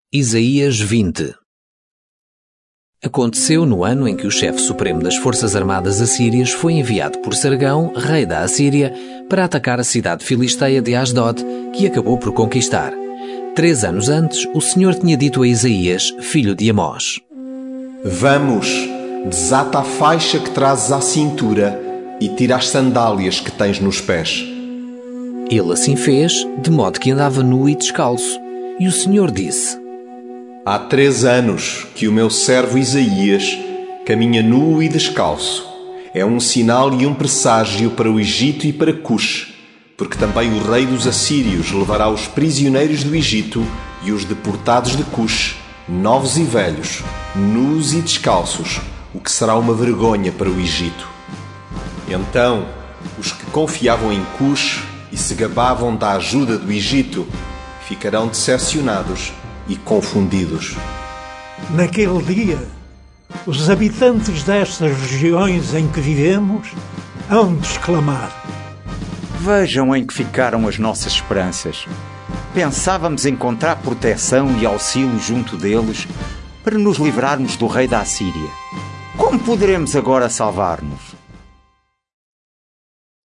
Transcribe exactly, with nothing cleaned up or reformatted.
Isaías vinte. Aconteceu no ano em que o chefe supremo das forças armadas assírias foi enviado por Sargão, rei da Assíria, para atacar a cidade filisteia de Asdod, que acabou por conquistar. Três anos antes, o Senhor tinha dito a Isaías, filho de Amós: Vamos, desata a faixa que trazes à cintura e tira as sandálias que tens nos pés. Ele assim fez, de modo que andava nu e descalço. E o Senhor disse: Há três anos que o meu servo Isaías caminha nu e descalço. É um sinal e um presságio para o Egito e para Cush, porque também o rei dos assírios levará os prisioneiros do Egito e os deportados de Cush, novos e velhos, nus e descalços, o que será uma vergonha para o Egito. Então, os que confiavam em Cush e se gabavam da ajuda do Egito ficarão decepcionados e confundidos. Naquele dia, os habitantes destas regiões em que vivemos hão de exclamar: Vejam em que ficaram as nossas esperanças. Pensávamos encontrar proteção e auxílio junto deles para nos livrarmos do rei da Assíria. Como poderemos agora salvar-nos?